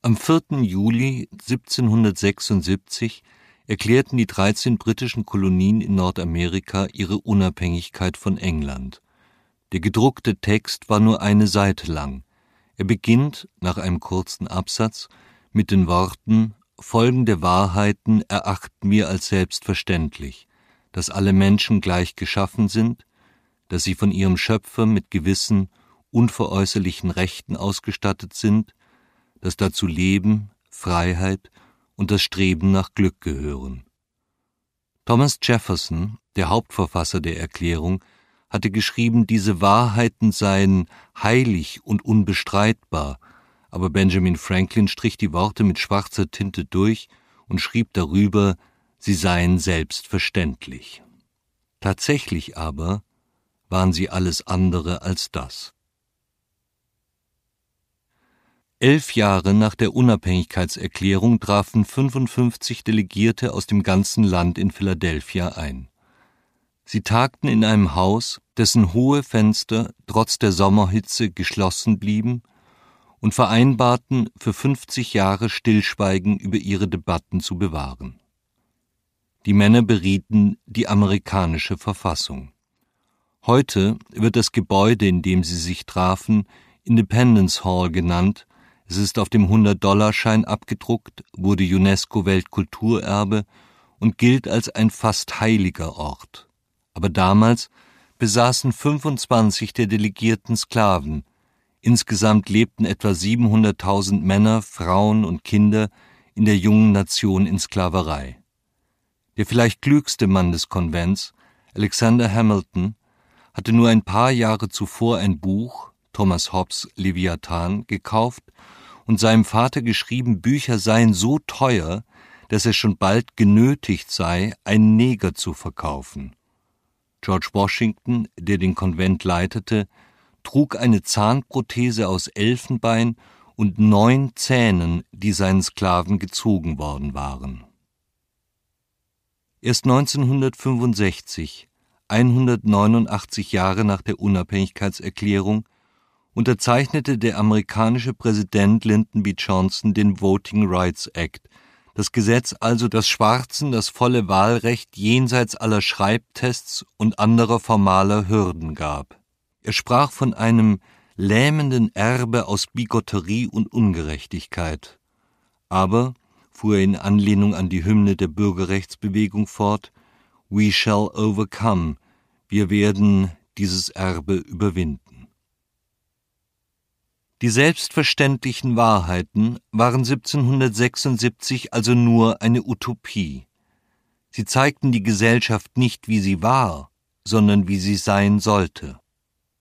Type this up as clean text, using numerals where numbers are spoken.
Am 4. Juli 1776 erklärten die 13 britischen Kolonien in Nordamerika ihre Unabhängigkeit von England. Der gedruckte Text war nur eine Seite lang. Er beginnt, nach einem kurzen Absatz, mit den Worten: »Folgende Wahrheiten erachten wir als selbstverständlich, dass alle Menschen gleich geschaffen sind, dass sie von ihrem Schöpfer mit gewissen, unveräußerlichen Rechten ausgestattet sind, dass dazu Leben, Freiheit und das Streben nach Glück gehören.« Thomas Jefferson, der Hauptverfasser der Erklärung, hatte geschrieben, diese Wahrheiten seien heilig und unbestreitbar, aber Benjamin Franklin strich die Worte mit schwarzer Tinte durch und schrieb darüber, sie seien selbstverständlich. Tatsächlich aber waren sie alles andere als das. 11 Jahre nach der Unabhängigkeitserklärung trafen 55 Delegierte aus dem ganzen Land in Philadelphia ein. Sie tagten in einem Haus, dessen hohe Fenster trotz der Sommerhitze geschlossen blieben, und vereinbarten, für 50 Jahre Stillschweigen über ihre Debatten zu bewahren. Die Männer berieten die amerikanische Verfassung. Heute wird das Gebäude, in dem sie sich trafen, Independence Hall genannt. Es ist auf dem 100-Dollar-Schein abgedruckt, wurde UNESCO-Weltkulturerbe und gilt als ein fast heiliger Ort. Aber damals besaßen 25 der Delegierten Sklaven. Insgesamt lebten etwa 700.000 Männer, Frauen und Kinder in der jungen Nation in Sklaverei. Der vielleicht klügste Mann des Konvents, Alexander Hamilton, hatte nur ein paar Jahre zuvor ein Buch, Thomas Hobbes' Leviathan, gekauft und seinem Vater geschrieben, Bücher seien so teuer, dass er schon bald genötigt sei, einen Neger zu verkaufen. George Washington, der den Konvent leitete, trug eine Zahnprothese aus Elfenbein und 9 Zähnen, die seinen Sklaven gezogen worden waren. Erst 1965, 189 Jahre nach der Unabhängigkeitserklärung, unterzeichnete der amerikanische Präsident Lyndon B. Johnson den Voting Rights Act, das Gesetz also, das Schwarzen das volle Wahlrecht jenseits aller Schreibtests und anderer formaler Hürden gab. Er sprach von einem lähmenden Erbe aus Bigotterie und Ungerechtigkeit. Aber, fuhr er in Anlehnung an die Hymne der Bürgerrechtsbewegung fort, we shall overcome, wir werden dieses Erbe überwinden. Die selbstverständlichen Wahrheiten waren 1776 also nur eine Utopie. Sie zeigten die Gesellschaft nicht, wie sie war, sondern wie sie sein sollte.